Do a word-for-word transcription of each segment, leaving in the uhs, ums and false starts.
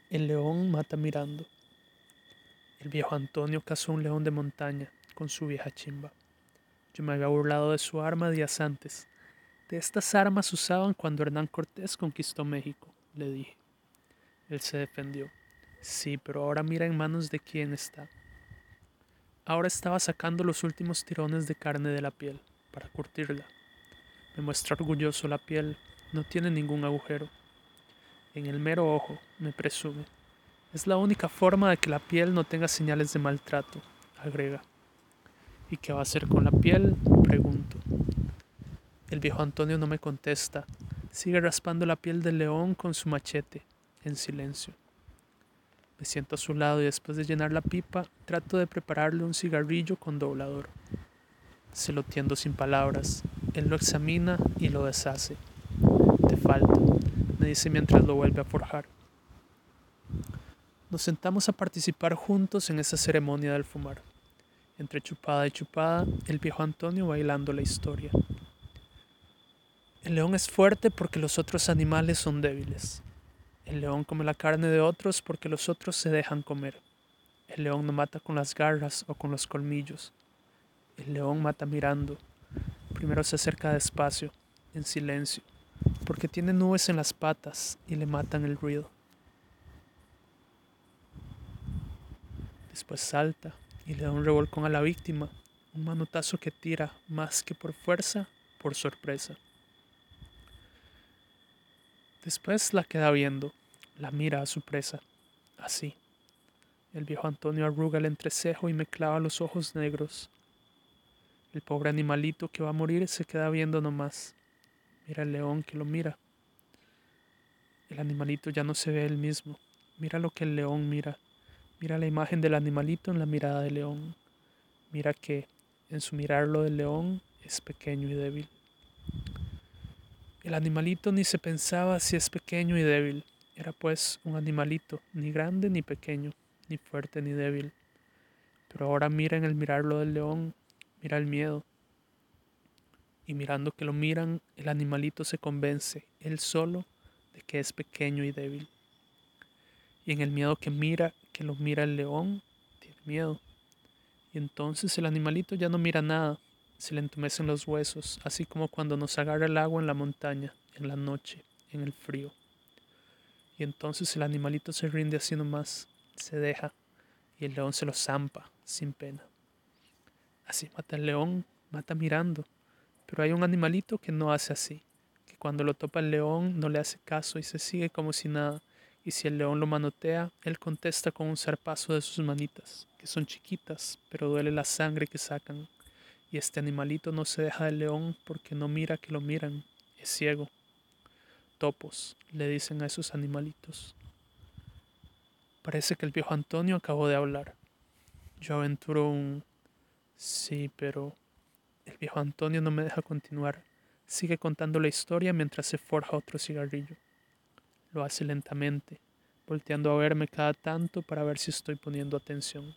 El león mata mirando. El viejo Antonio cazó un león de montaña con su vieja chimba. Yo me había burlado de su arma días antes. De estas armas usaban cuando Hernán Cortés conquistó México, le dije. Él se defendió. Sí, pero ahora mira en manos de quién está. Ahora estaba sacando los últimos tirones de carne de la piel para curtirla. Me muestra orgulloso la piel, no tiene ningún agujero. En el mero ojo, me presume. Es la única forma de que la piel no tenga señales de maltrato, agrega. ¿Y qué va a hacer con la piel?, pregunto. El viejo Antonio no me contesta. Sigue raspando la piel del león con su machete, en silencio. Me siento a su lado y después de llenar la pipa, trato de prepararle un cigarrillo con doblador. Se lo tiendo sin palabras. Él lo examina y lo deshace. Te falta, me dice mientras lo vuelve a forjar. Nos sentamos a participar juntos en esa ceremonia del fumar. Entre chupada y chupada, el viejo Antonio bailando la historia. El león es fuerte porque los otros animales son débiles. El león come la carne de otros porque los otros se dejan comer. El león no mata con las garras o con los colmillos. El león mata mirando. Primero se acerca despacio, en silencio, porque tiene nubes en las patas y le matan el ruido. Después salta y le da un revolcón a la víctima, un manotazo que tira más que por fuerza, por sorpresa. Después la queda viendo, la mira a su presa, así. El viejo Antonio arruga el entrecejo y me clava los ojos negros. El pobre animalito que va a morir se queda viendo nomás. Mira el león que lo mira. El animalito ya no se ve él mismo. Mira lo que el león mira. Mira la imagen del animalito en la mirada del león. Mira que, en su mirarlo del león, es pequeño y débil. El animalito ni se pensaba si es pequeño y débil. Era pues un animalito, ni grande ni pequeño, ni fuerte ni débil. Pero ahora mira en el mirarlo del león, mira el miedo. Y mirando que lo miran, el animalito se convence, él solo, de que es pequeño y débil. Y en el miedo que mira, que lo mira el león, tiene miedo. Y entonces el animalito ya no mira nada, se le entumecen los huesos, así como cuando nos agarra el agua en la montaña, en la noche, en el frío. Y entonces el animalito se rinde así nomás, se deja, y el león se lo zampa, sin pena. Así mata el león, mata mirando. Pero hay un animalito que no hace así, que cuando lo topa el león no le hace caso y se sigue como si nada. Y si el león lo manotea, él contesta con un zarpazo de sus manitas, que son chiquitas, pero duele la sangre que sacan. Y este animalito no se deja del león porque no mira que lo miran, es ciego. Topos, le dicen a esos animalitos. Parece que el viejo Antonio acabó de hablar. Yo aventuro un... Sí, pero... El viejo Antonio no me deja continuar. Sigue contando la historia mientras se forja otro cigarrillo. Lo hace lentamente, volteando a verme cada tanto para ver si estoy poniendo atención.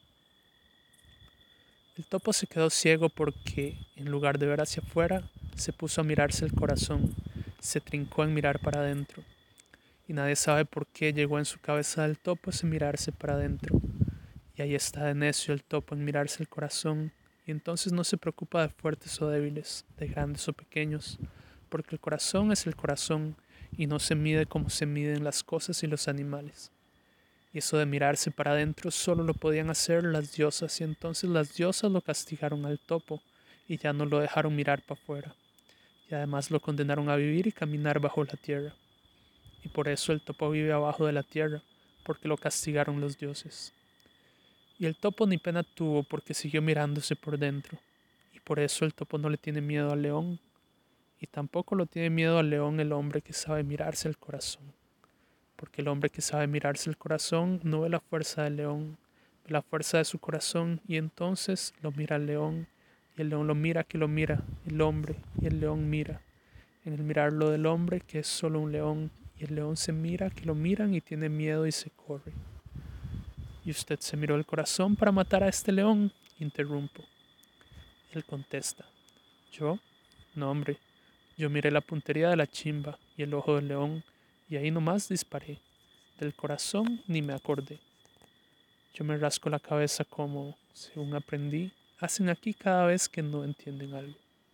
El topo se quedó ciego porque, en lugar de ver hacia afuera, se puso a mirarse el corazón, se trincó en mirar para adentro. Y nadie sabe por qué llegó en su cabeza del topo ese mirarse para adentro. Y ahí está de necio el topo en mirarse el corazón, y entonces no se preocupa de fuertes o débiles, de grandes o pequeños, porque el corazón es el corazón y no se mide como se miden las cosas y los animales. Y eso de mirarse para adentro solo lo podían hacer las diosas, y entonces las diosas lo castigaron al topo y ya no lo dejaron mirar para afuera. Y además lo condenaron a vivir y caminar bajo la tierra. Y por eso el topo vive abajo de la tierra, porque lo castigaron los dioses. Y el topo ni pena tuvo porque siguió mirándose por dentro. Y por eso el topo no le tiene miedo al león. Y tampoco lo tiene miedo al león el hombre que sabe mirarse el corazón. Porque el hombre que sabe mirarse el corazón no ve la fuerza del león, ve la fuerza de su corazón y entonces lo mira al león. Y el león lo mira que lo mira, el hombre, y el león mira. En el mirarlo del hombre que es solo un león, y el león se mira que lo miran y tiene miedo y se corre. ¿Y usted se miró el corazón para matar a este león?, interrumpo. Él contesta. ¿Yo? No, hombre. Yo miré la puntería de la chimba y el ojo del león, y ahí nomás disparé. Del corazón ni me acordé. Yo me rasco la cabeza como, según aprendí, hacen aquí cada vez que no entienden algo.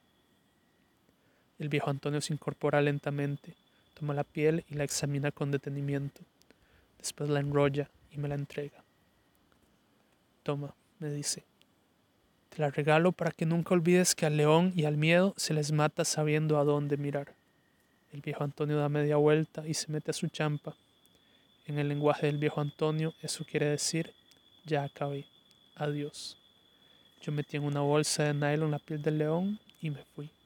El viejo Antonio se incorpora lentamente, toma la piel y la examina con detenimiento. Después la enrolla y me la entrega. Toma, me dice. Te la regalo para que nunca olvides que al león y al miedo se les mata sabiendo a dónde mirar. El viejo Antonio da media vuelta y se mete a su champa. En el lenguaje del viejo Antonio, eso quiere decir, ya acabé, adiós. Yo metí en una bolsa de nylon la piel del león y me fui.